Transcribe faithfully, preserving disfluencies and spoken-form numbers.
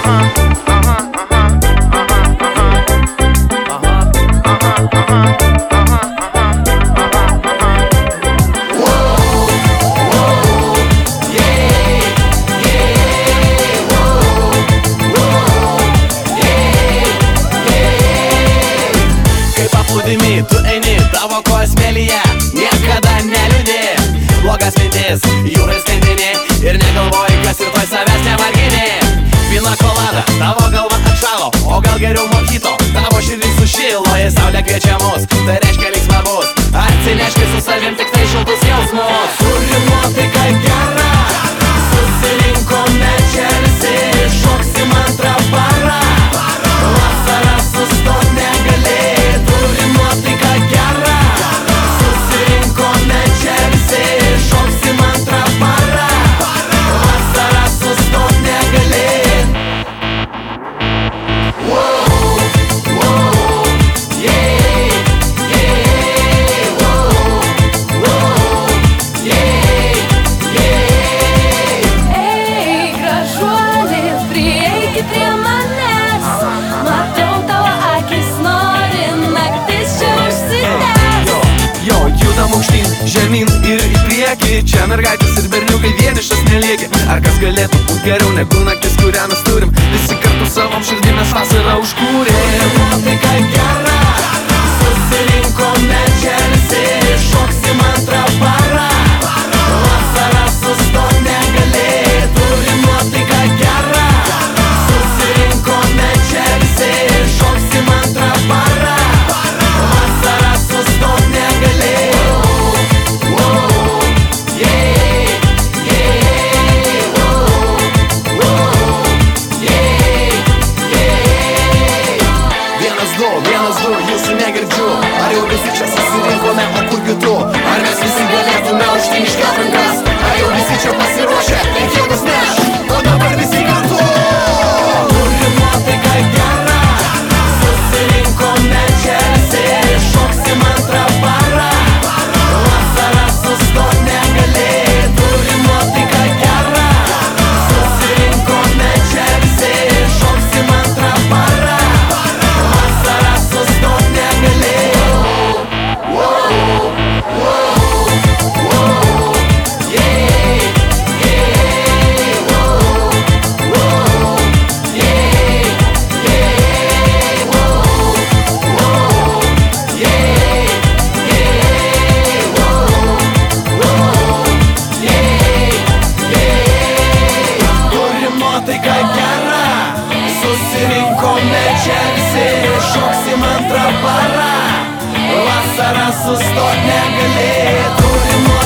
Tu eini, tavo kojos smėlyje, niekada neliūdė. Blogas mintis, jūrai skandinė ir negalvoji, kas rytoj savęs nevarginė. Pina kolada, tavo galva atšalo, o gal geriau mojito, tavo širdis sušilo, jei saulė kviečia mus, tai reiškia linksma bus. Atsineški su savim tik tai šiltus jausmus. Turi nuotaiką gerą, susirinkome čia visi, šoksim antrą parą, vasarą sustot negali. Turi nuotaiką gerą, susirinkome čia visi, šoksim antrą parą, vasarą sustot negali. Aukštyn, žemyn ir į priekį. Čia mergaitės ir berniukai vienišas nelieki. Ar kas galėtų būt geriau negu naktis, kurią mes turim? Visi kartu savom širdį mes vasarą užkūrėm. Nuotaika gera, susirinkome čia visi, šoksim antrą parą, vasarą sustot negali. Turi nuotaika gera, susirinkome čia visi, šoksim antrą parą, vasarą sustot negali. Jūsų negirdžiu, ar jau visi čia susirinkome, o kur kitu? Ar mes visi galėtume aukštyn iškelt rankas? Ar jau visi čia pasiruošę, kiekvienas neš, o dabar visi kartu. Turi nuotaiką gerą, susirinkome čia visi, šoksim antrą parą, vasarą sustot negali. Turi nuotaiką gerą, susirinkome čia visi, šoksim antrą parą, vasarą sustot negali. Nuotaika gera, susirinkome čia visi, šoksim antrą parą, vasarą sustot negali. Turi